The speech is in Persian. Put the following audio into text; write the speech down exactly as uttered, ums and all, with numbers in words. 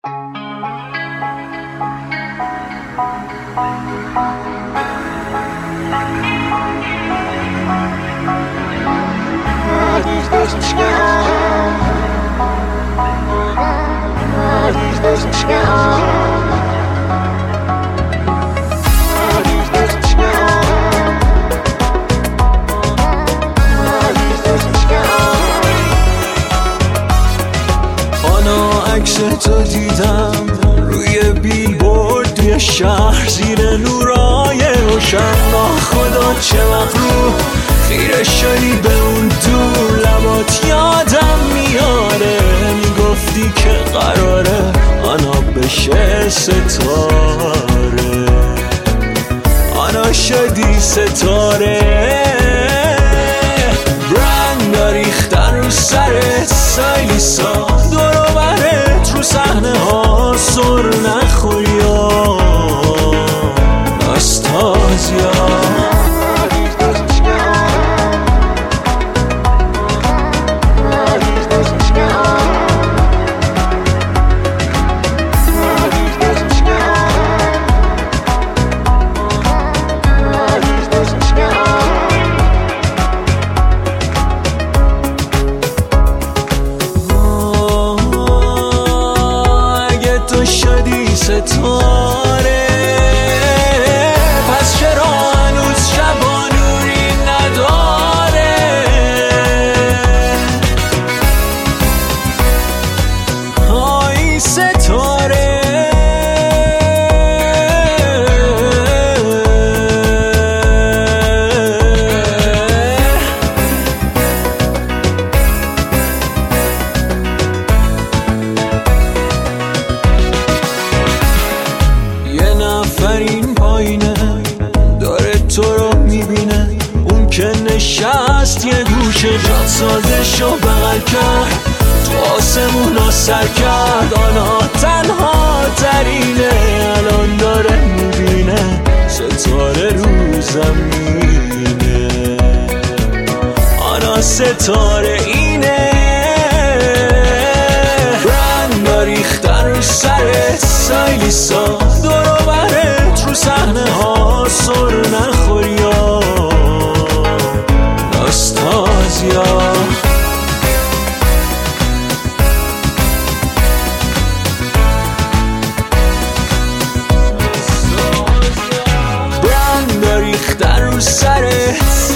عکس تو دیدم روی بیلبورد توی شهر زیر نورای روشن. ناخدا چه وقت رو خیره شدی به اون دور لبات یادم میاره. میگفتی که قراره آنا بشه ستاره، آنا شدی ستاره. رنگ ریختن رو سرت سایلی سا دور و برت رو صحنه ها سر نخوری ناستازیا. شدی ستاره پس چرا هنوز شبا نوری نداره؟ های ستاره این پایینه داره تو رو میبینه، اون که نشست یه گوشه جاد سازشو بغل کرد تو آسمونا سر کرد. آنها تنها ترینه الان داره میبینه ستاره رو زمینه. آنا ستاره اینه رنگ ریختن رو سرت سایلی سا دور و برت رو صحنه ها سر نخوری ناستازیا. رنگ ریختن رو سرت